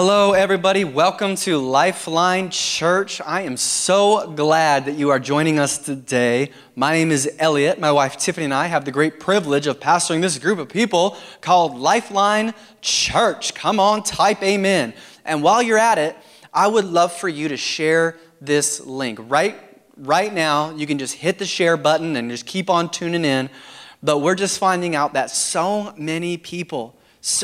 Hello, everybody. Welcome to Lifeline Church. I am so glad that you are joining us today. My name is Elliot. My wife Tiffany and I have the great privilege of pastoring this group of people called Lifeline Church. Come on, type amen. And while you're at it, I would love for you to share this link. Right now, you can just hit the share button and just keep on tuning in. But we're just finding out that so many people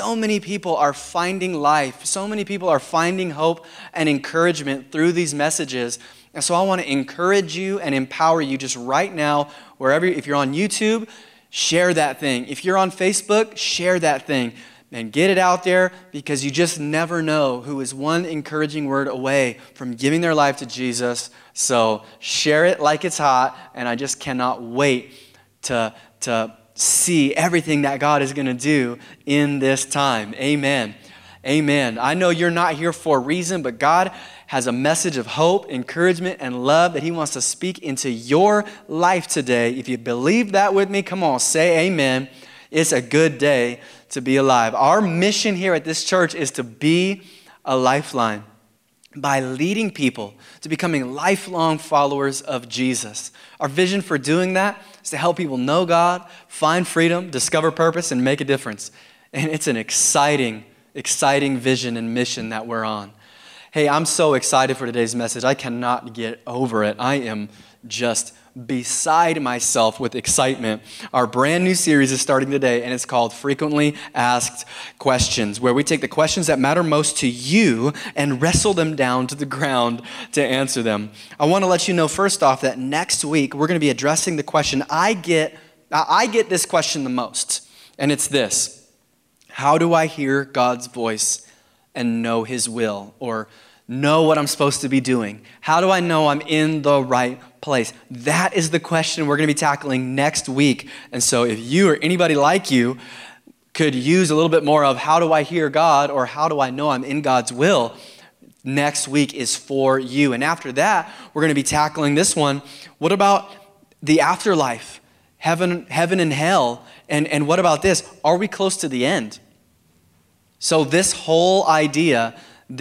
are finding life. So many people are finding hope and encouragement through these messages. And so I want to encourage you and empower you just right now, if you're on YouTube, share that thing. If you're on Facebook, share that thing. And get it out there, because you just never know who is one encouraging word away from giving their life to Jesus. So share it like it's hot, and I just cannot wait to see everything that God is going to do in this time. Amen. Amen. I know you're not here for a reason, but God has a message of hope, encouragement, and love that He wants to speak into your life today. If you believe that with me, come on, say amen. It's a good day to be alive. Our mission here at this church is to be a lifeline by leading people to becoming lifelong followers of Jesus. Our vision for doing that is to help people know God, find freedom, discover purpose, and make a difference. And it's an exciting vision and mission that we're on. Hey, I'm so excited for today's message. I cannot get over it. I am just beside myself with excitement. Our brand new series is starting today, and it's called Frequently Asked Questions, where we take the questions that matter most to you and wrestle them down to the ground to answer them. I want to let you know first off that next week we're going to be addressing the question I get this question the most, and it's this: how do I hear God's voice and know His will, or know what I'm supposed to be doing? How do I know I'm in the right place? That is the question we're going to be tackling next week. And so if you or anybody like you could use a little bit more of how do I hear God, or how do I know I'm in God's will, next week is for you. And after that, we're going to be tackling this one. What about the afterlife? Heaven and hell. And what about this? Are we close to the end? So this whole idea of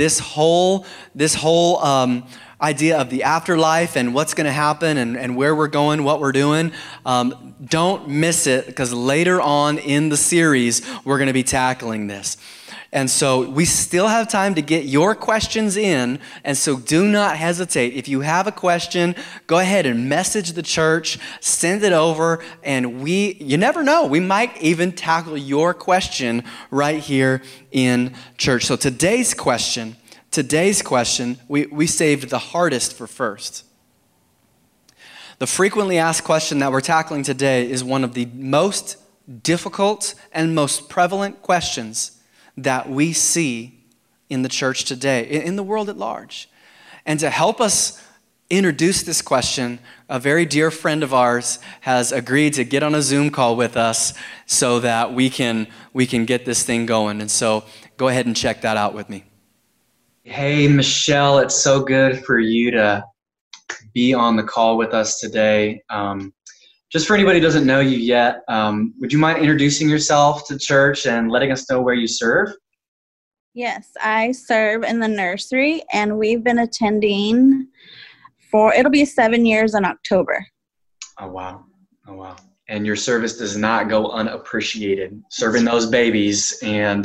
the afterlife and what's going to happen and where we're going, what we're doing, don't miss it, because later on in the series, we're going to be tackling this. And so we still have time to get your questions in, and so do not hesitate. If you have a question, go ahead and message the church, send it over, and you never know, we might even tackle your question right here in church. So today's question, we saved the hardest for first. The frequently asked question that we're tackling today is one of the most difficult and most prevalent questions that we see in the church today, in the world at large. And to help us introduce this question, a very dear friend of ours has agreed to get on a Zoom call with us so that we can get this thing going. And so go ahead and check that out with me. Hey, Michelle, it's so good for you to be on the call with us today. Just for anybody who doesn't know you yet, would you mind introducing yourself to church and letting us know where you serve? Yes, I serve in the nursery, and we've been attending it'll be 7 years in October. Oh, wow. And your service does not go unappreciated, serving those babies. And,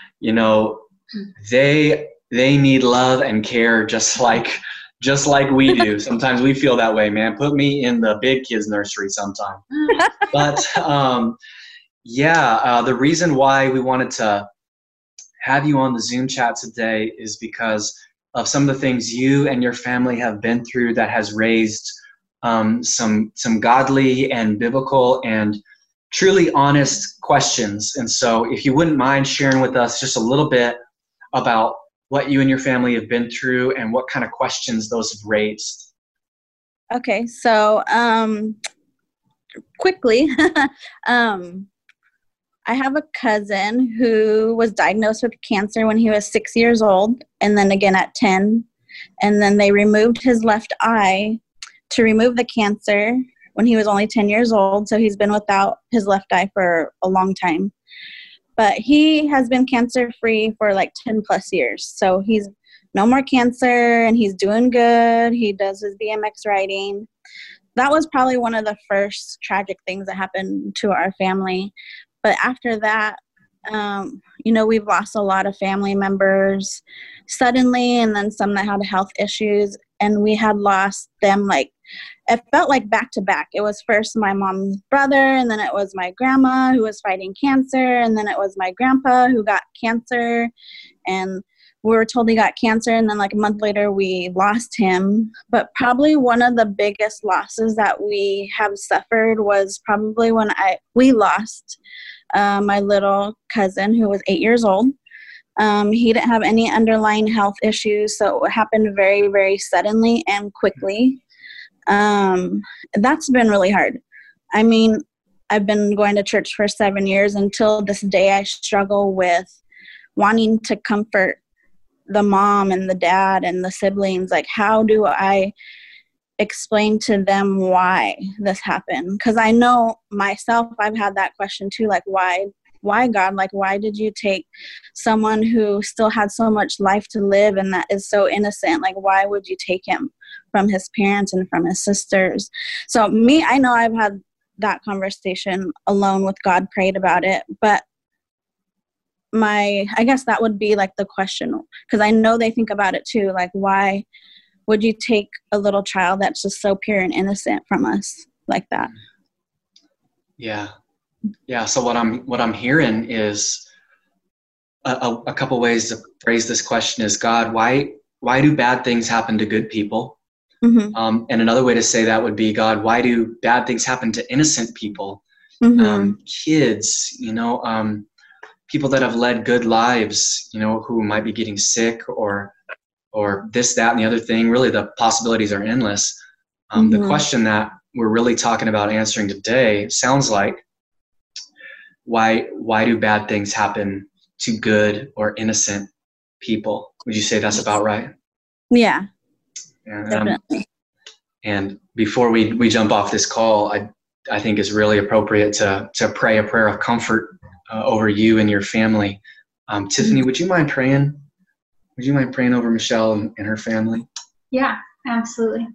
they need love and care just like we do. Sometimes we feel that way, man. Put me in the big kids nursery sometime. But the reason why we wanted to have you on the Zoom chat today is because of some of the things you and your family have been through that has raised some godly and biblical and truly honest questions. And so if you wouldn't mind sharing with us just a little bit about what you and your family have been through and what kind of questions those have raised. Okay, so quickly, I have a cousin who was diagnosed with cancer when he was 6 years old, and then again at 10. And then they removed his left eye to remove the cancer when he was only 10 years old. So he's been without his left eye for a long time. But he has been cancer free for like 10 plus years. So he's no more cancer and he's doing good. He does his BMX riding. That was probably one of the first tragic things that happened to our family. But after that, we've lost a lot of family members suddenly, and then some that had health issues. And we had lost them it felt like back to back. It was first my mom's brother, and then it was my grandma who was fighting cancer, and then it was my grandpa who got cancer. And we were told he got cancer, and then a month later we lost him. But probably one of the biggest losses that we have suffered was probably when we lost my little cousin who was 8 years old. He didn't have any underlying health issues, so it happened very, very suddenly and quickly. That's been really hard. I mean, I've been going to church for 7 years. Until this day, I struggle with wanting to comfort the mom and the dad and the siblings. How do I explain to them why this happened? Because I know myself, I've had that question too, why God? Why did you take someone who still had so much life to live and that is so innocent? Why would you take him from his parents and from his sisters? So I know I've had that conversation alone with God, prayed about it, but I guess that would be the question, because I know they think about it too. Why would you take a little child that's just so pure and innocent from us like that? Yeah. So what I'm hearing is a couple ways to phrase this question is, God, why do bad things happen to good people? Mm-hmm. And another way to say that would be, God, why do bad things happen to innocent people? Mm-hmm. Kids, people that have led good lives, who might be getting sick or this, that, and the other thing. Really, the possibilities are endless. Mm-hmm. The question that we're really talking about answering today sounds like, why do bad things happen to good or innocent people? Would you say that's about right? Yeah, definitely. And before we jump off this call, I think it's really appropriate to pray a prayer of comfort over you and your family. Tiffany, would you mind praying? Would you mind praying over Michelle and her family? Yeah, absolutely.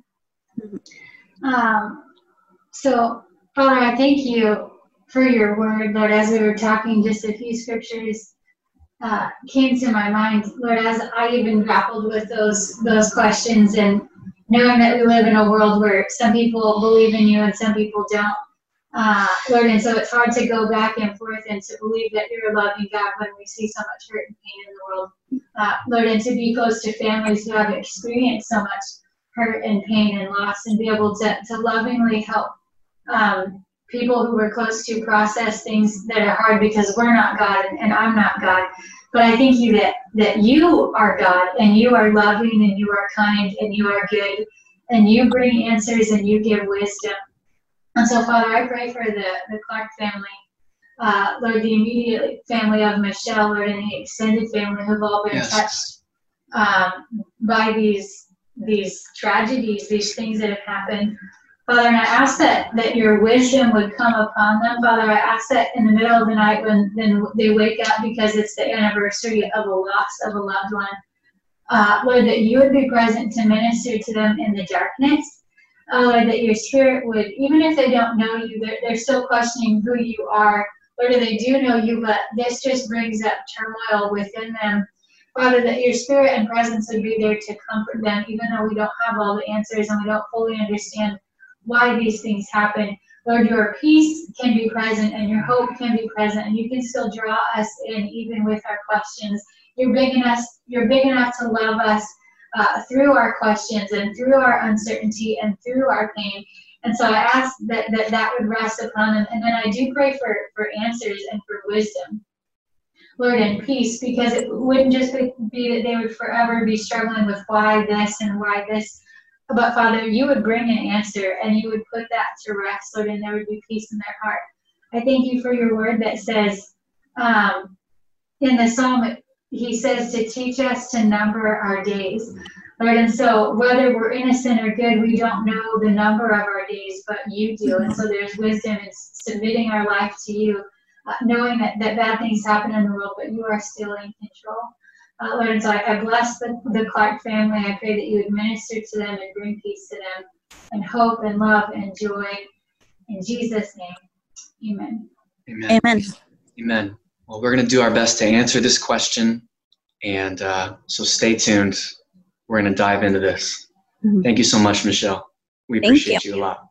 So, Father, I thank you for your word, Lord. As we were talking, just a few scriptures came to my mind, Lord, as I even grappled with those questions, and knowing that we live in a world where some people believe in you and some people don't, Lord, and so it's hard to go back and forth and to believe that you're a loving God when we see so much hurt and pain in the world, Lord, and to be close to families who have experienced so much hurt and pain and loss, and be able to lovingly help people who we're close to process things that are hard, because we're not God and I'm not God. But I thank you that you are God, and you are loving, and you are kind, and you are good, and you bring answers, and you give wisdom. And so, Father, I pray for the Clark family, Lord, the immediate family of Michelle, Lord, and the extended family who've all been touched by these tragedies, these things that have happened. Father, and I ask that your wisdom would come upon them. Father, I ask that in the middle of the night when they wake up because it's the anniversary of a loss of a loved one, Lord, that you would be present to minister to them in the darkness. Lord, that your spirit would, even if they don't know you, they're still questioning who you are. Lord, they do know you, but this just brings up turmoil within them. Father, that your spirit and presence would be there to comfort them, even though we don't have all the answers and we don't fully understand why these things happen. Lord, your peace can be present and your hope can be present, and you can still draw us in even with our questions. You're big enough to love us through our questions and through our uncertainty and through our pain. And so I ask that would rest upon them. And then I do pray for answers and for wisdom, Lord, and peace, because it wouldn't just be that they would forever be struggling with why this and why this. But Father, you would bring an answer and you would put that to rest, Lord, and there would be peace in their heart. I thank you for your word that says, in the Psalm, he says to teach us to number our days, Lord. And so whether we're innocent or good, we don't know the number of our days, but you do. And so there's wisdom in submitting our life to you, knowing that bad things happen in the world, but you are still in control. Lord, and so I bless the Clark family. I pray that you would minister to them and bring peace to them, and hope and love and joy. In Jesus' name, amen. Amen. Amen. Amen. Well, we're going to do our best to answer this question, and so stay tuned. We're going to dive into this. Mhm. Thank you so much, Michelle. We Thank appreciate you a lot.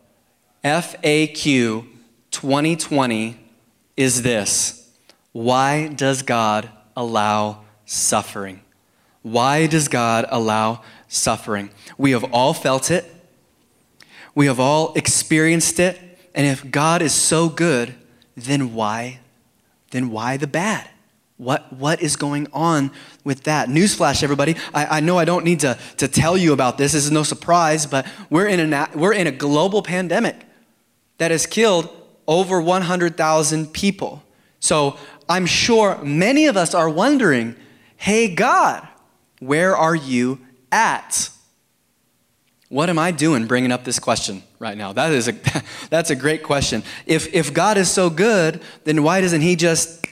FAQ 2020 is this: why does God allow suffering? Why does God allow suffering? We have all felt it. We have all experienced it. And if God is so good, then why the bad? What is going on with that? Newsflash, everybody. I know I don't need to tell you about this. This is no surprise, but we're in a global pandemic that has killed over 100,000 people. So I'm sure many of us are wondering, hey, God, where are you at? What am I doing bringing up this question right now? That's a great question. If God is so good, then why doesn't he just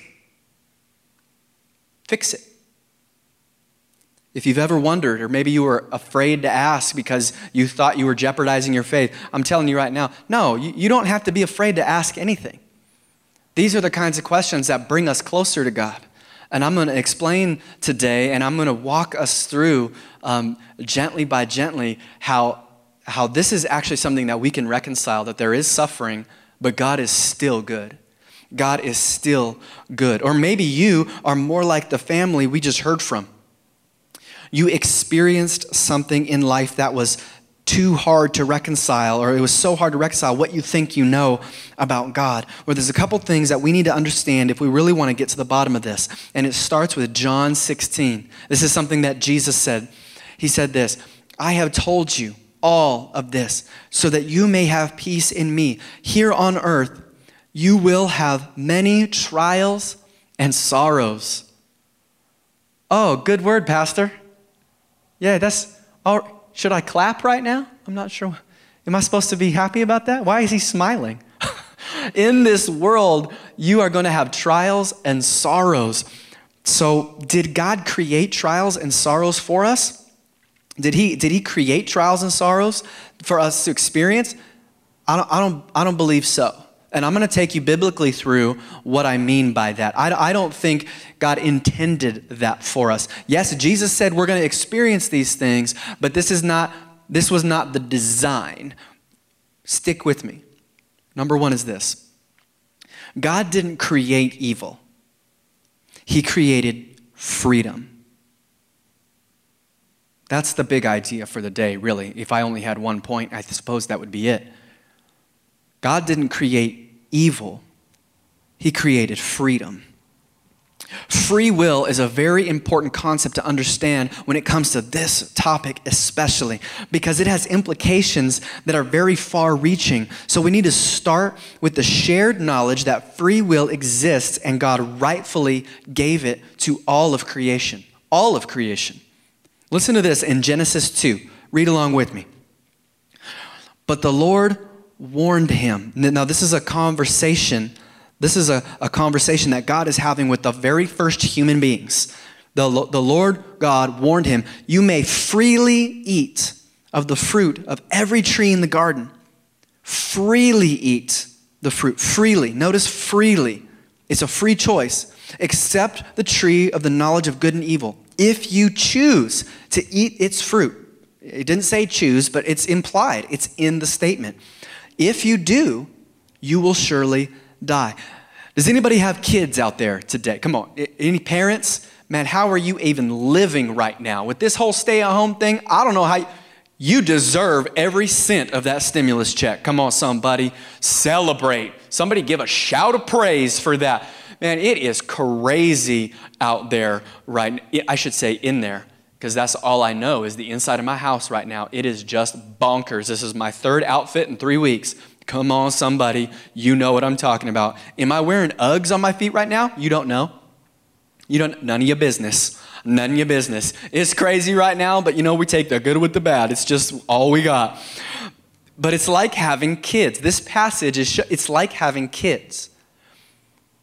fix it? If you've ever wondered, or maybe you were afraid to ask because you thought you were jeopardizing your faith, I'm telling you right now, no, you don't have to be afraid to ask anything. These are the kinds of questions that bring us closer to God. And I'm going to explain today, and I'm going to walk us through gently by gently how this is actually something that we can reconcile, that there is suffering, but God is still good. God is still good. Or maybe you are more like the family we just heard from. You experienced something in life that was too hard to reconcile, or it was so hard to reconcile what you think you know about God. Well, there's a couple things that we need to understand if we really want to get to the bottom of this. And it starts with John 16. This is something that Jesus said. He said this: I have told you all of this so that you may have peace in me. Here on earth, you will have many trials and sorrows. Oh, good word, Pastor. Yeah, should I clap right now? I'm not sure. Am I supposed to be happy about that? Why is he smiling? In this world, you are going to have trials and sorrows. So did God create trials and sorrows for us? Did he create trials and sorrows for us to experience? I don't believe so. And I'm going to take you biblically through what I mean by that. I don't think God intended that for us. Yes, Jesus said we're going to experience these things, but this was not the design. Stick with me. Number one is this: God didn't create evil. He created freedom. That's the big idea for the day, really. If I only had one point, I suppose that would be it. God didn't create evil. He created freedom. Free will is a very important concept to understand when it comes to this topic especially, because it has implications that are very far-reaching. So we need to start with the shared knowledge that free will exists and God rightfully gave it to all of creation. All of creation. Listen to this in Genesis 2. Read along with me. But the Lord warned him. Now this is a conversation. This is a conversation that God is having with the very first human beings. The Lord God warned him, you may freely eat of the fruit of every tree in the garden. Freely eat the fruit. Freely. Notice freely. It's a free choice. Except the tree of the knowledge of good and evil. If you choose to eat its fruit. It didn't say choose, but it's implied. It's in the statement. If you do, you will surely die. Does anybody have kids out there today? Come on. Any parents? Man, how are you even living right now? With this whole stay-at-home thing, I don't know how you deserve every cent of that stimulus check. Come on, somebody. Celebrate. Somebody give a shout of praise for that. Man, it is crazy out there right now. I should say in there, because that's all I know is the inside of my house right now. It is just bonkers. This is my third outfit in 3 weeks. Come on, somebody. You know what I'm talking about. Am I wearing Uggs on my feet right now? You don't know. None of your business. None of your business. It's crazy right now, but we take the good with the bad. It's just all we got. But it's like having kids. This passage it's like having kids.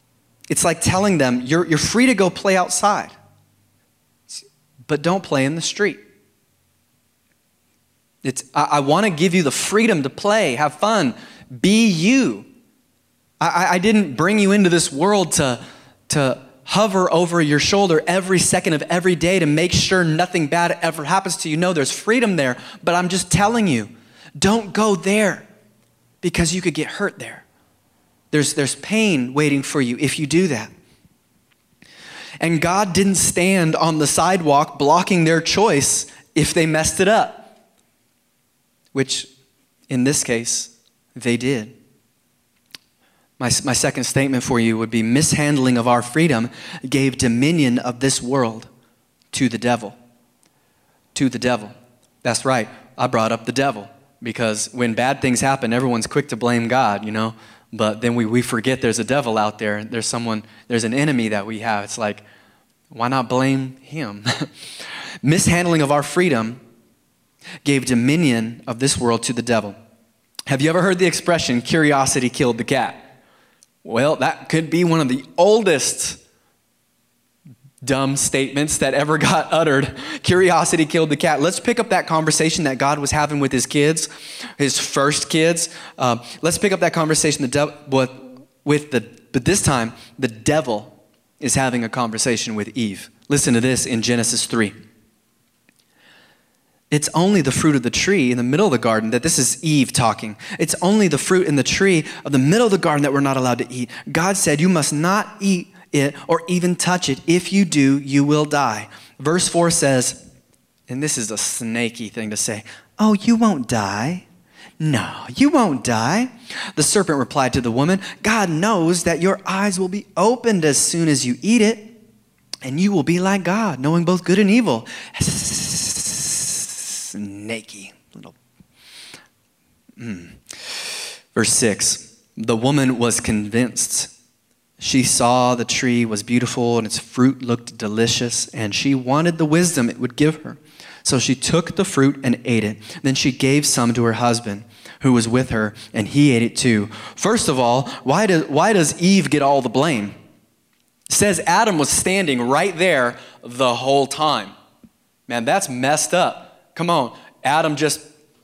It's like telling them, you're free to go play outside, but don't play in the street. I want to give you the freedom to play, have fun, be you. I didn't bring you into this world to hover over your shoulder every second of every day to make sure nothing bad ever happens to you. No, there's freedom there, but I'm just telling you, don't go there because you could get hurt there. There's pain waiting for you if you do that. And God didn't stand on the sidewalk blocking their choice if they messed it up, which in this case, they did. My second statement for you would be mishandling of our freedom gave dominion of this world to the devil. To the devil. That's right. I brought up the devil because when bad things happen, everyone's quick to blame God, you know. But then we forget there's a devil out there. There's an enemy that we have. It's like, why not blame him? Mishandling of our freedom gave dominion of this world to the devil. Have you ever heard the expression, curiosity killed the cat? Well, that could be one of the oldest dumb statements that ever got uttered. Curiosity killed the cat. Let's pick up that conversation that God was having with his kids, his first kids. Let's pick up that conversation but this time, the devil is having a conversation with Eve. Listen to this in Genesis 3. It's only the fruit of the tree in the middle of the garden that, this is Eve talking. It's only the fruit in the tree of the middle of the garden that we're not allowed to eat. God said, you must not eat it or even touch it. If you do, you will die. Verse 4 says, and this is a snaky thing to say, oh, you won't die. No, you won't die. The serpent replied to the woman, God knows that your eyes will be opened as soon as you eat it, and you will be like God, knowing both good and evil. Snaky little. Verse 6, the woman was convinced. She saw the tree was beautiful and its fruit looked delicious, and she wanted the wisdom it would give her. So she took the fruit and ate it. Then she gave some to her husband who was with her, and he ate it too. First of all, why does Eve get all the blame? It says Adam was standing right there the whole time. Man, that's messed up. Come on, Adam just,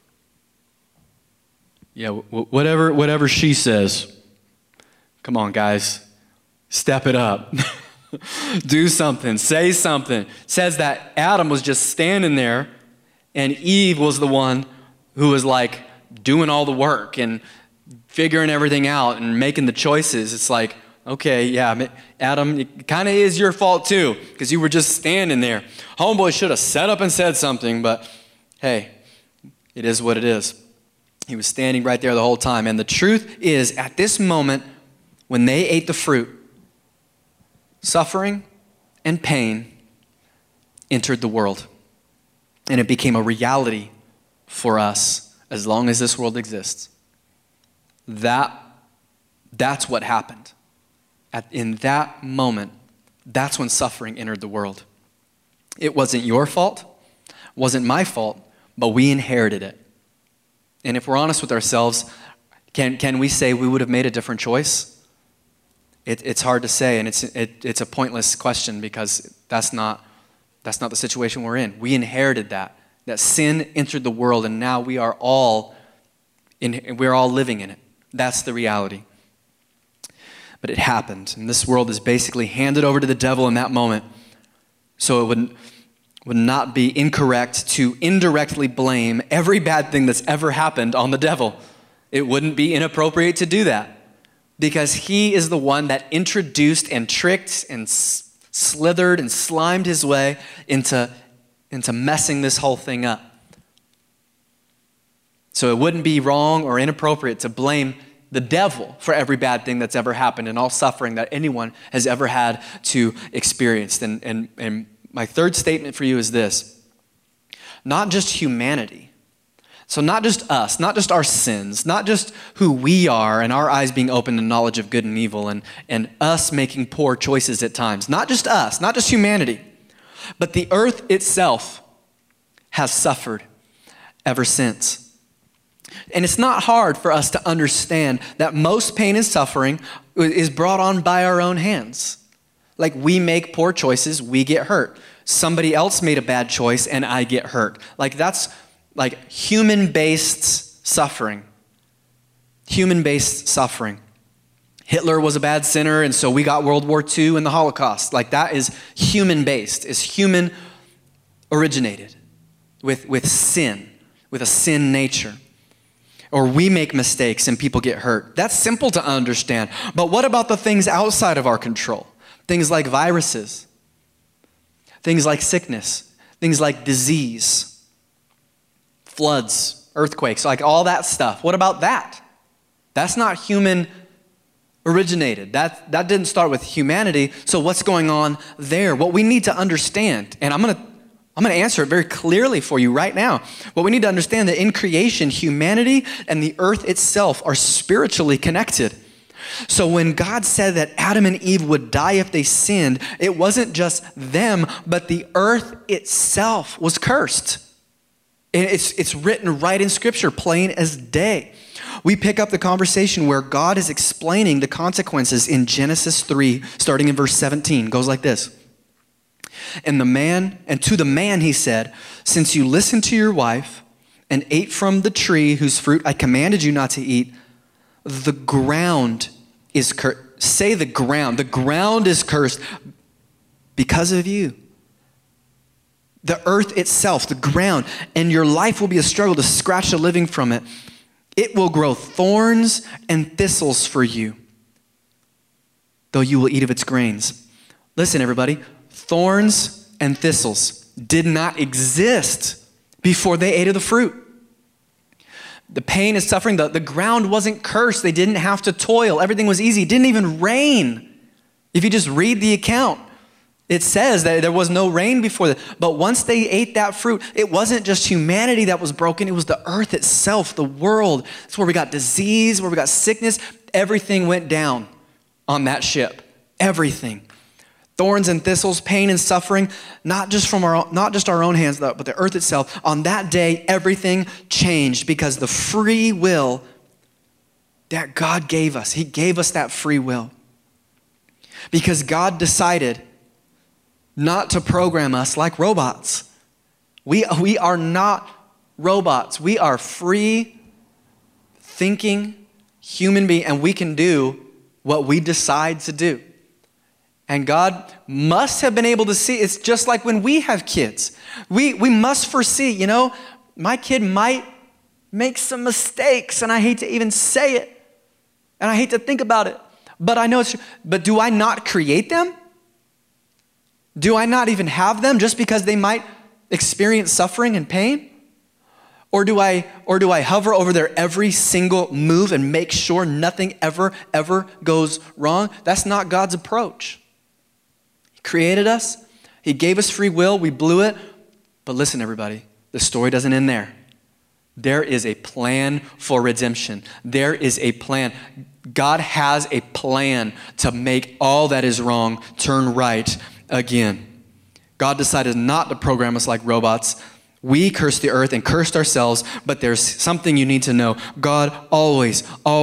whatever she says. Come on, guys. Step it up. Do something. Say something. It says that Adam was just standing there and Eve was the one who was like doing all the work and figuring everything out and making the choices. It's like, okay, yeah, Adam, it kind of is your fault too because you were just standing there. Homeboy should have set up and said something, but hey, it is what it is. He was standing right there the whole time. And the truth is, at this moment, when they ate the fruit, suffering and pain entered the world. And it became a reality for us as long as this world exists. That's what happened. In that moment, that's when suffering entered the world. It wasn't your fault, wasn't my fault, but we inherited it. And if we're honest with ourselves, can we say we would have made a different choice? It's hard to say, and it's a pointless question because that's not the situation we're in. We inherited that sin entered the world, and now we're all living in it. That's the reality. But it happened, and this world is basically handed over to the devil in that moment. So it would not be incorrect to indirectly blame every bad thing that's ever happened on the devil. It wouldn't be inappropriate to do that. Because he is the one that introduced and tricked and slithered and slimed his way into messing this whole thing up. So it wouldn't be wrong or inappropriate to blame the devil for every bad thing that's ever happened and all suffering that anyone has ever had to experience. And my third statement for you is this. Not just humanity. So not just us, not just our sins, not just who we are and our eyes being open to knowledge of good and evil and us making poor choices at times. Not just us, not just humanity, but the earth itself has suffered ever since. And it's not hard for us to understand that most pain and suffering is brought on by our own hands. Like, we make poor choices, we get hurt. Somebody else made a bad choice and I get hurt. Like, that's like human-based suffering. Human-based suffering. Hitler was a bad sinner, and so we got World War II and the Holocaust. Like, that is human-based, is human-originated with sin, with a sin nature. Or we make mistakes and people get hurt. That's simple to understand. But what about the things outside of our control? Things like viruses, things like sickness, things like disease, floods, earthquakes, like all that stuff. What about that? That's not human originated. That didn't start with humanity. So what's going on there? What we need to understand, and I'm going to answer it very clearly for you right now. What we need to understand that in creation, humanity and the earth itself are spiritually connected. So when God said that Adam and Eve would die if they sinned, it wasn't just them, but the earth itself was cursed. And it's written right in Scripture, plain as day. We pick up the conversation where God is explaining the consequences in Genesis 3, starting in verse 17. It goes like this. And to the man he said, since you listened to your wife and ate from the tree whose fruit I commanded you not to eat, the ground is cursed. Say the ground. The ground is cursed because of you. The earth itself, the ground, and your life will be a struggle to scratch a living from it. It will grow thorns and thistles for you, though you will eat of its grains. Listen, everybody, thorns and thistles did not exist before they ate of the fruit. The pain and suffering, the ground wasn't cursed. They didn't have to toil. Everything was easy. It didn't even rain. If you just read the account, it says that there was no rain before that. But once they ate that fruit, it wasn't just humanity that was broken. It was the earth itself, the world. That's where we got disease, where we got sickness. Everything went down on that ship. Everything. Thorns and thistles, pain and suffering, not just our own hands, but the earth itself. On that day, everything changed because the free will that God gave us, He gave us that free will. Because God decided not to program us like robots. We are not robots. We are free thinking human beings, and we can do what we decide to do. And God must have been able to see. It's just like when we have kids. We must foresee, my kid might make some mistakes, and I hate to even say it, and I hate to think about it, but I know it's true. But do I not create them? Do I not even have them just because they might experience suffering and pain? Or do I hover over their every single move and make sure nothing ever goes wrong? That's not God's approach. He created us. He gave us free will. We blew it. But listen, everybody, the story doesn't end there. There is a plan for redemption. There is a plan. God has a plan to make all that is wrong turn right again. God decided not to program us like robots. We cursed the earth and cursed ourselves, but there's something you need to know. God always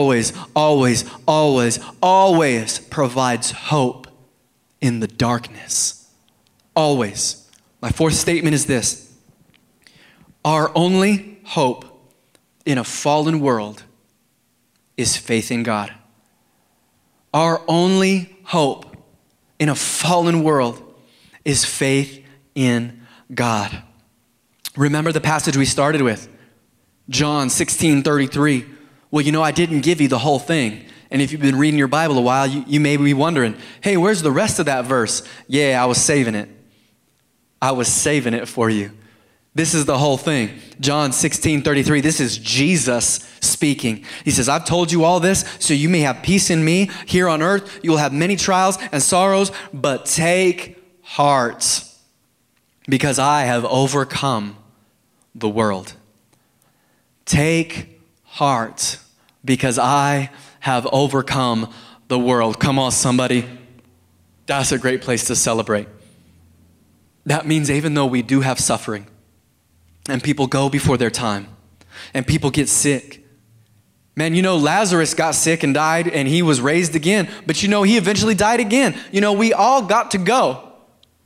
provides hope in the darkness. Always. My fourth statement is this. Our only hope in a fallen world is faith in God. Our only hope in a fallen world is faith in God. Remember the passage we started with, John 16:33. Well, I didn't give you the whole thing. And if you've been reading your Bible a while, you may be wondering, hey, where's the rest of that verse? Yeah, I was saving it. I was saving it for you. This is the whole thing. John 16:33. This is Jesus speaking. He says, I've told you all this so you may have peace in me. Here on earth, you will have many trials and sorrows, but take heart because I have overcome the world. Take heart because I have overcome the world. Come on, somebody. That's a great place to celebrate. That means even though we do have suffering and people go before their time, and people get sick. Man, Lazarus got sick and died, and he was raised again. But he eventually died again. We all got to go.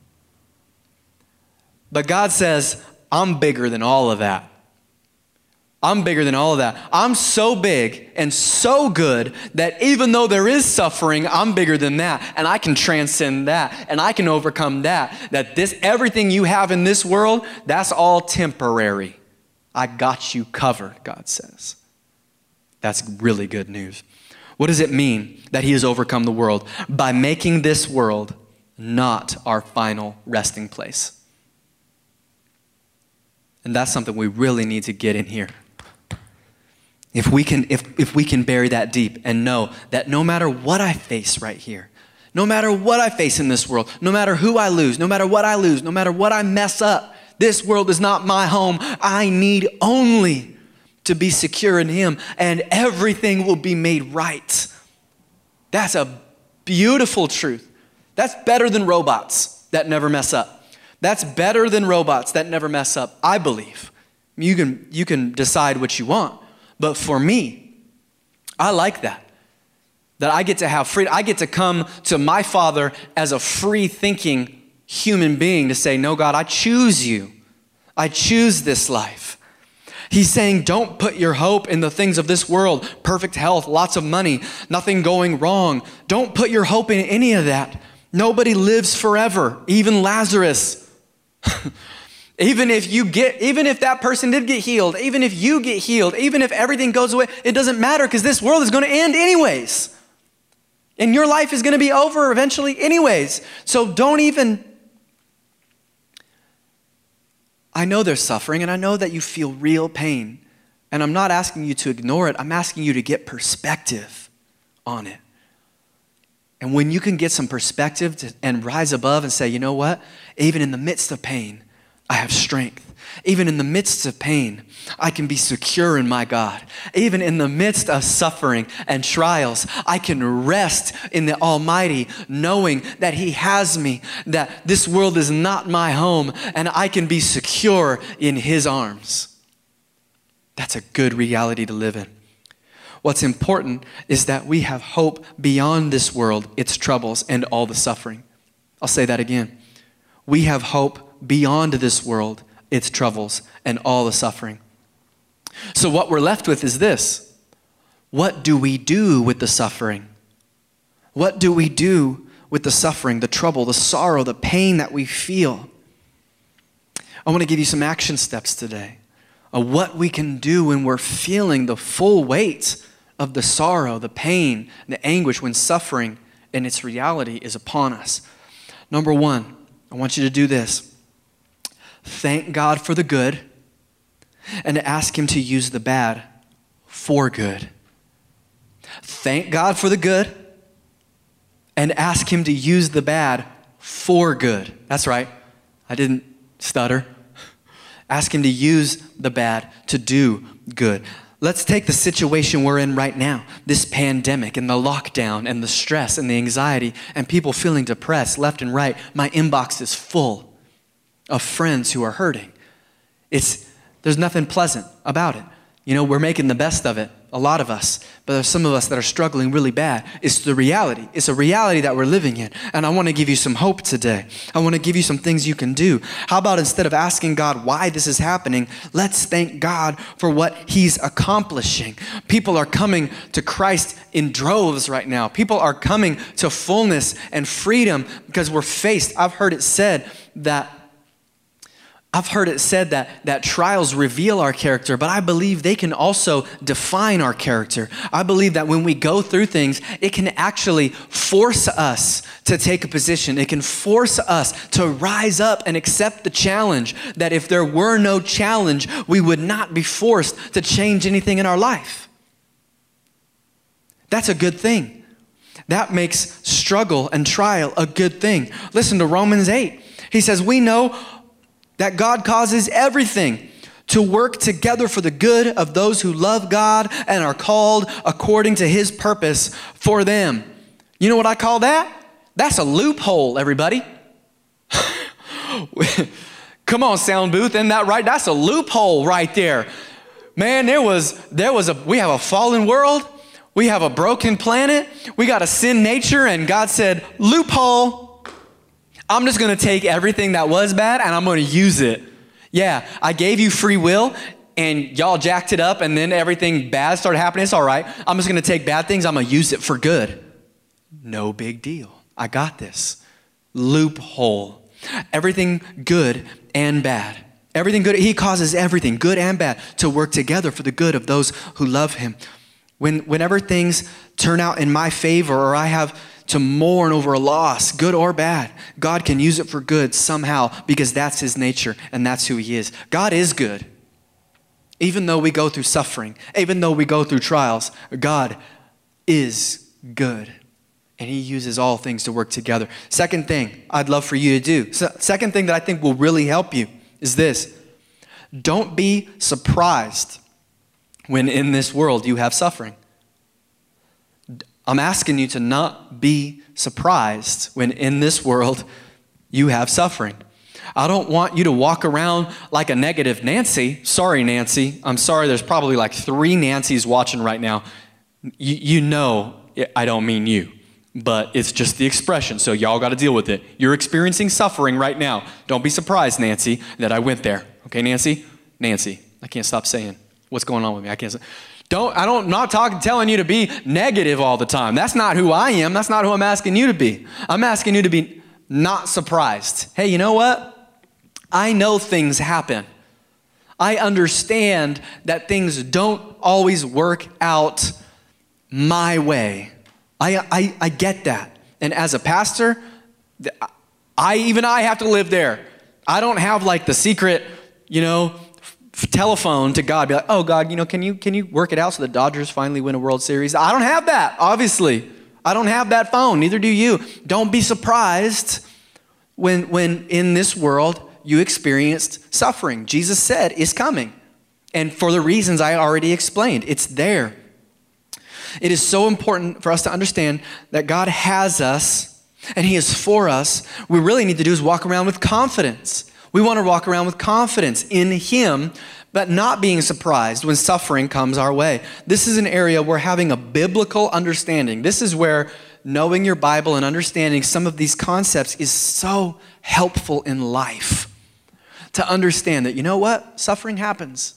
But God says, I'm bigger than all of that. I'm bigger than all of that. I'm so big and so good that even though there is suffering, I'm bigger than that. And I can transcend that. And I can overcome that. That everything you have in this world, that's all temporary. I got you covered, God says. That's really good news. What does it mean that he has overcome the world? By making this world not our final resting place. And that's something we really need to get in here. If we can bury that deep and know that no matter what I face right here, no matter what I face in this world, no matter who I lose, no matter what I lose, no matter what I mess up, this world is not my home. I need only to be secure in him, and everything will be made right. That's a beautiful truth. That's better than robots that never mess up. That's better than robots that never mess up, I believe. You can decide what you want. But for me, I like that I get to have freedom. I get to come to my Father as a free-thinking human being to say, no, God, I choose you. I choose this life. He's saying, don't put your hope in the things of this world, perfect health, lots of money, nothing going wrong. Don't put your hope in any of that. Nobody lives forever, even Lazarus. Even if that person did get healed, even if you get healed, even if everything goes away, it doesn't matter because this world is going to end anyways. And your life is going to be over eventually anyways. So I know there's suffering and I know that you feel real pain. And I'm not asking you to ignore it. I'm asking you to get perspective on it. And when you can get some perspective and rise above and say, you know what? Even in the midst of pain, I have strength. Even in the midst of pain, I can be secure in my God. Even in the midst of suffering and trials, I can rest in the Almighty, knowing that he has me, that this world is not my home, and I can be secure in his arms. That's a good reality to live in. What's important is that we have hope beyond this world, its troubles, and all the suffering. I'll say that again. We have hope beyond this world, its troubles, and all the suffering. So what we're left with is this. What do we do with the suffering? What do we do with the suffering, the trouble, the sorrow, the pain that we feel? I want to give you some action steps today of what we can do when we're feeling the full weight of the sorrow, the pain, the anguish, when suffering and its reality is upon us. Number one, I want you to do this. Thank God for the good and ask him to use the bad for good. Thank God for the good and ask him to use the bad for good. That's right. I didn't stutter. Ask him to use the bad to do good. Let's take the situation we're in right now, this pandemic and the lockdown and the stress and the anxiety and people feeling depressed left and right. My inbox is full of friends who are hurting. There's nothing pleasant about it. We're making the best of it, a lot of us, but there's some of us that are struggling really bad. It's the reality. It's a reality that we're living in. And I want to give you some hope today. I want to give you some things you can do. How about instead of asking God why this is happening, let's thank God for what he's accomplishing. People are coming to Christ in droves right now. People are coming to fullness and freedom because we're faced. I've heard it said that trials reveal our character, but I believe they can also define our character. I believe that when we go through things, it can actually force us to take a position. It can force us to rise up and accept the challenge that if there were no challenge, we would not be forced to change anything in our life. That's a good thing. That makes struggle and trial a good thing. Listen to Romans 8. He says, we know that God causes everything to work together for the good of those who love God and are called according to his purpose for them. You know what I call that? That's a loophole, everybody. Come on, sound booth, isn't that right? That's a loophole right there. Man, we have a fallen world. We have a broken planet. We got a sin nature. And God said, loophole. I'm just going to take everything that was bad and I'm going to use it. Yeah, I gave you free will and y'all jacked it up and then everything bad started happening. It's all right. I'm just going to take bad things. I'm going to use it for good. No big deal. I got this. Loophole. Everything good and bad. Everything good. He causes everything, good and bad, to work together for the good of those who love him. Whenever things turn out in my favor or I have to mourn over a loss, good or bad, God can use it for good somehow because that's his nature and that's who he is. God is good. Even though we go through suffering, even though we go through trials, God is good. And he uses all things to work together. Second thing I'd love for you to do, second thing that I think will really help you is this. Don't be surprised when in this world you have suffering. I'm asking you to not be surprised when in this world you have suffering. I don't want you to walk around like a negative Nancy. Sorry, Nancy. I'm sorry, there's probably like 3 Nancys watching right now. You know I don't mean you, but it's just the expression, so y'all got to deal with it. You're experiencing suffering right now. Don't be surprised, Nancy, that I went there. Okay, Nancy? Nancy. I can't stop saying what's going on with me. I can't say. I'm not telling you to be negative all the time. That's not who I am. That's not who I'm asking you to be. I'm asking you to be not surprised. Hey, you know what? I know things happen. I understand that things don't always work out my way. I get that. And as a pastor, I have to live there. I don't have like the secret, telephone to God, be like, oh God, can you work it out so the Dodgers finally win a World Series? I don't have that, obviously. I don't have that phone, neither do you. Don't be surprised when in this world you experienced suffering. Jesus said is coming. And for the reasons I already explained, it's there. It is so important for us to understand that God has us and he is for us. What we really need to do is walk around with confidence. We want to walk around with confidence in him, but not being surprised when suffering comes our way. This is an area where having a biblical understanding, this is where knowing your Bible and understanding some of these concepts is so helpful in life. To understand that, you know what? Suffering happens.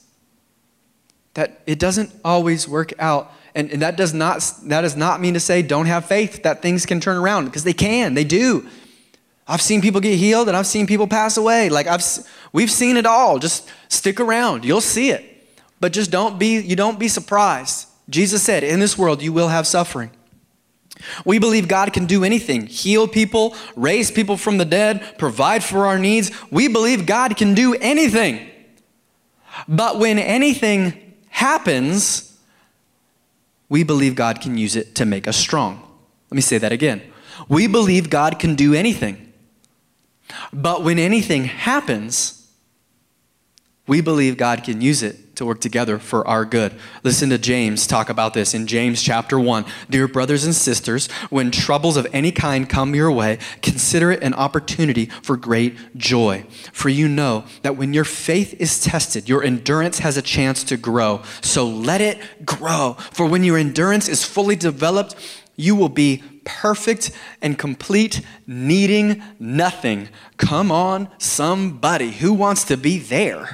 That it doesn't always work out. And that does not mean to say don't have faith that things can turn around, because they can, they do. I've seen people get healed and I've seen people pass away. We've seen it all. Just stick around. You'll see it. But just don't be surprised. Jesus said, in this world you will have suffering. We believe God can do anything. Heal people, raise people from the dead, provide for our needs. We believe God can do anything. But when anything happens, we believe God can use it to make us strong. Let me say that again. We believe God can do anything. But when anything happens, we believe God can use it to work together for our good. Listen to James talk about this in James chapter 1. Dear brothers and sisters, when troubles of any kind come your way, consider it an opportunity for great joy. For you know that when your faith is tested, your endurance has a chance to grow. So let it grow. For when your endurance is fully developed, you will be perfect and complete, needing nothing. Come on, somebody. Who wants to be there?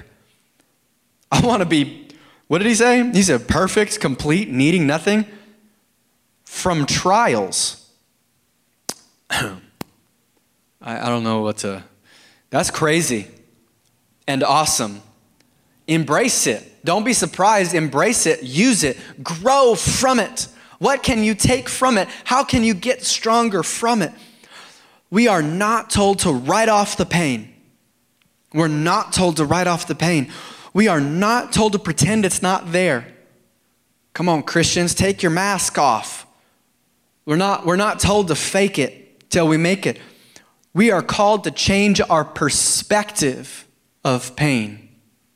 I want to be, what did he say? He said perfect, complete, needing nothing from trials. I don't know that's crazy and awesome. Embrace it. Don't be surprised. Embrace it. Use it. Grow from it. What can you take from it? How can you get stronger from it? We are not told to write off the pain. We're not told to write off the pain. We are not told to pretend it's not there. Come on, Christians, take your mask off. We're not told to fake it till we make it. We are called to change our perspective of pain.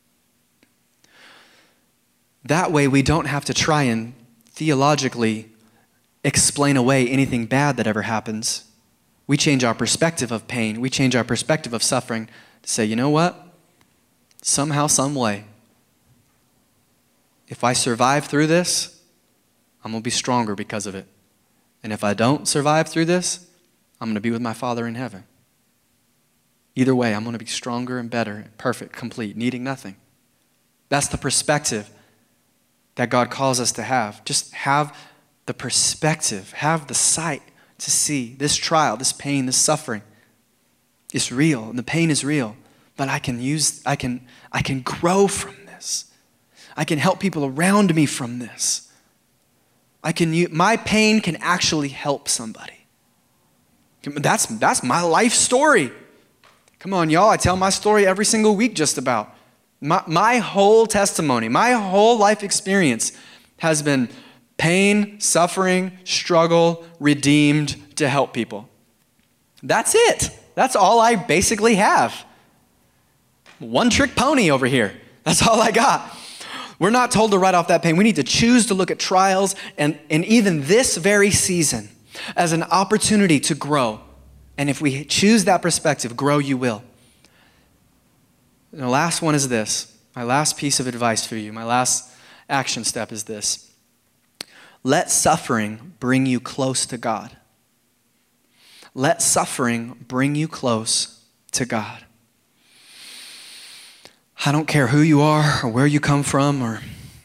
That way we don't have to try and theologically explain away anything bad that ever happens. We change our perspective of pain. We change our perspective of suffering to say, you know what? Somehow, some way, if I survive through this, I'm going to be stronger because of it. And if I don't survive through this, I'm going to be with my Father in heaven. Either way, I'm going to be stronger and better, perfect, complete, needing nothing. That's the perspective that God calls us to have. Just have the perspective, have the sight to see this trial, this pain, this suffering. It's real, and the pain is real. But I can grow from this. I can help people around me from this. My pain can actually help somebody. That's my life story. Come on, y'all. I tell my story every single week just about. My whole testimony, my whole life experience has been pain, suffering, struggle, redeemed to help people. That's it. That's all I basically have. One-trick pony over here. That's all I got. We're not told to write off that pain. We need to choose to look at trials and even this very season as an opportunity to grow. And if we choose that perspective, grow you will. And the last one is this. My last piece of advice for you, my last action step is this. Let suffering bring you close to God. Let suffering bring you close to God. I don't care who you are or where you come from or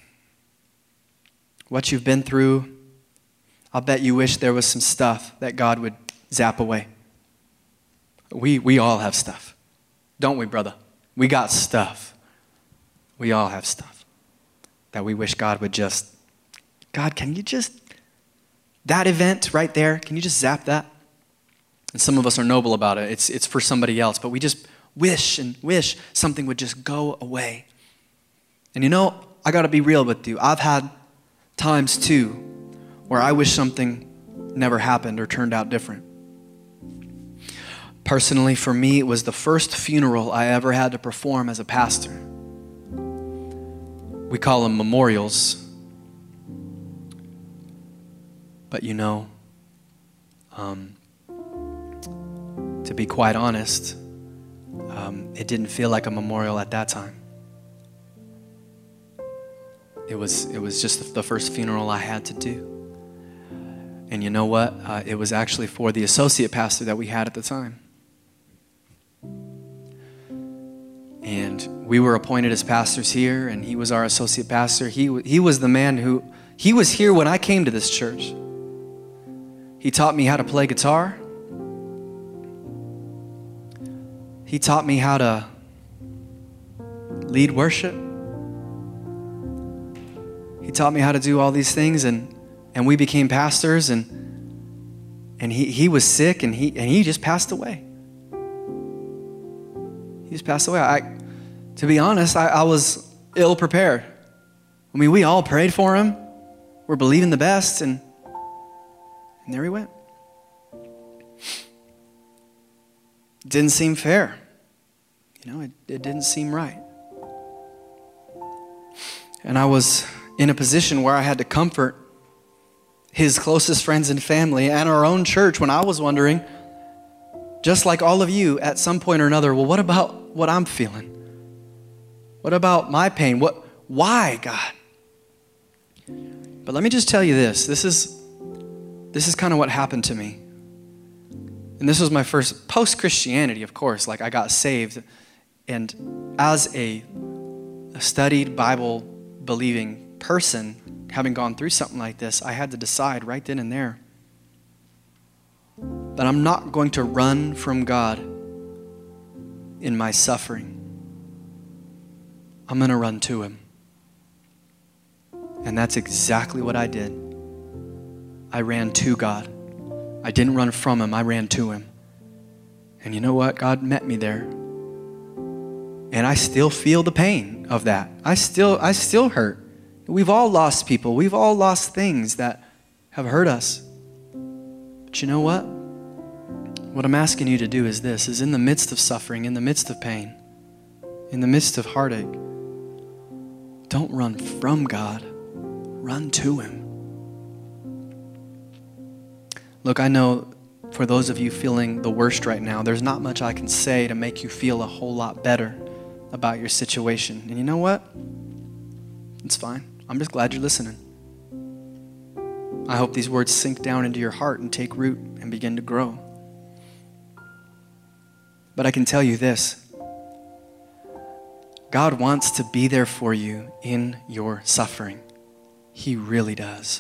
what you've been through. I'll bet you wish there was some stuff that God would zap away. We all have stuff. Don't we, brother? We got stuff. We all have stuff that we wish God would just, God, can you just, that event right there, can you just zap that? And some of us are noble about it. It's for somebody else, but we just wish something would just go away. And you know, I got to be real with you. I've had times too where I wish something never happened or turned out different. Personally, for me, it was the first funeral I ever had to perform as a pastor. We call them memorials. But you know, to be quite honest, it didn't feel like a memorial at that time. It was just the first funeral I had to do. And you know what? It was actually for the associate pastor that we had at the time. And we were appointed as pastors here, and he was our associate pastor. He was the man he was here when I came to this church. He taught me how to play guitar. He taught me how to lead worship. He taught me how to do all these things, and we became pastors, and he was sick, and he just passed away. He just passed away. To be honest, I was ill prepared. I mean, we all prayed for him. We're believing the best, and there he went. It didn't seem fair. You know, it didn't seem right. And I was in a position where I had to comfort his closest friends and family and our own church when I was wondering, just like all of you at some point or another, well, what about what I'm feeling? What about my pain? Why, God? But let me just tell you this. This is kind of what happened to me. And this was my first post-Christianity, of course. Like, I got saved. And as a studied Bible-believing person, having gone through something like this, I had to decide right then and there that I'm not going to run from God in my suffering. I'm going to run to him. And that's exactly what I did. I ran to God. I didn't run from him. I ran to him. And you know what? God met me there. And I still feel the pain of that. I still hurt. We've all lost people. We've all lost things that have hurt us. But you know what? What I'm asking you to do is this, is in the midst of suffering, in the midst of pain, in the midst of heartache, don't run from God. Run to him. Look, I know for those of you feeling the worst right now, there's not much I can say to make you feel a whole lot better about your situation. And you know what? It's fine. I'm just glad you're listening. I hope these words sink down into your heart and take root and begin to grow. But I can tell you this. God wants to be there for you in your suffering. He really does.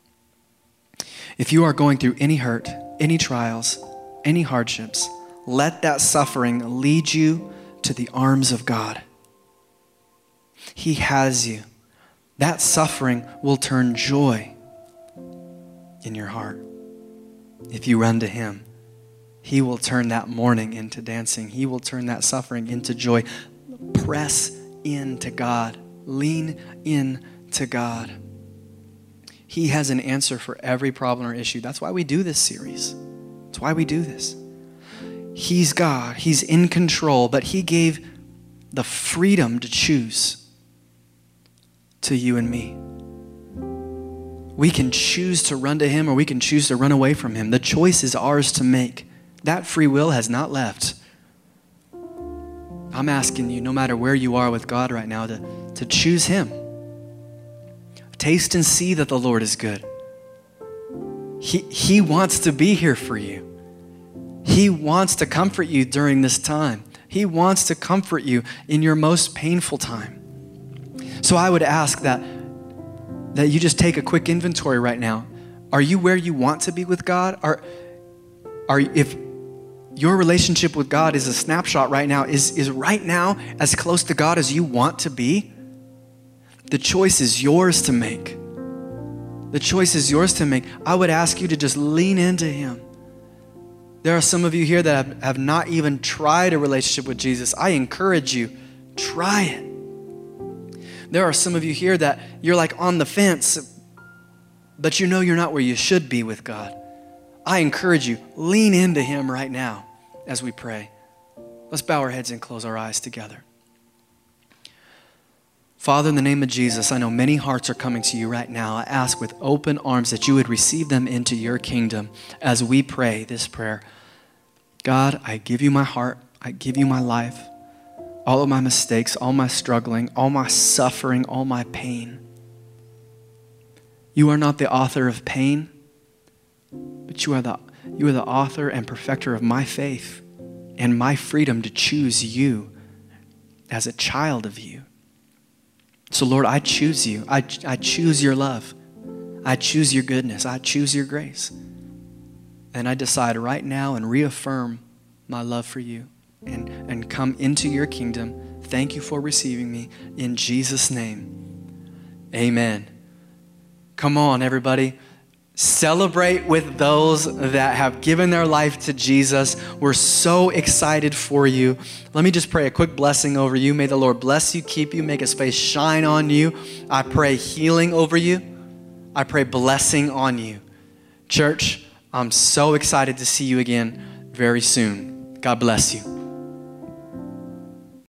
If you are going through any hurt, any trials, any hardships, let that suffering lead you to the arms of God. He has you. That suffering will turn joy in your heart. If you run to Him, He will turn that mourning into dancing. He will turn that suffering into joy. Press into God. Lean in to God. He has an answer for every problem or issue. That's why we do this series. That's why we do this. He's God. He's in control, but He gave the freedom to choose to you and me. We can choose to run to Him or we can choose to run away from Him. The choice is ours to make. That free will has not left. I'm asking you, no matter where you are with God right now, to choose Him. Taste and see that the Lord is good. He wants to be here for you. He wants to comfort you during this time. He wants to comfort you in your most painful time. So I would ask that you just take a quick inventory right now. Are you where you want to be with God? If your relationship with God is a snapshot right now, is right now as close to God as you want to be? The choice is yours to make. The choice is yours to make. I would ask you to just lean into Him. There are some of you here that have not even tried a relationship with Jesus. I encourage you, try it. There are some of you here that you're like on the fence, but you know you're not where you should be with God. I encourage you, lean into Him right now as we pray. Let's bow our heads and close our eyes together. Father, in the name of Jesus, I know many hearts are coming to you right now. I ask with open arms that you would receive them into your kingdom as we pray this prayer. God, I give you my heart. I give you my life, all of my mistakes, all my struggling, all my suffering, all my pain. You are not the author of pain, but you are the author and perfecter of my faith and my freedom to choose you as a child of you. So Lord, I choose you. I choose your love. I choose your goodness. I choose your grace. And I decide right now and reaffirm my love for you and come into your kingdom. Thank you for receiving me. In Jesus' name, amen. Come on, everybody. Celebrate with those that have given their life to Jesus. We're so excited for you. Let me just pray a quick blessing over you. May the Lord bless you, keep you, make His face shine on you. I pray healing over you. I pray blessing on you. Church, I'm so excited to see you again very soon. God bless you.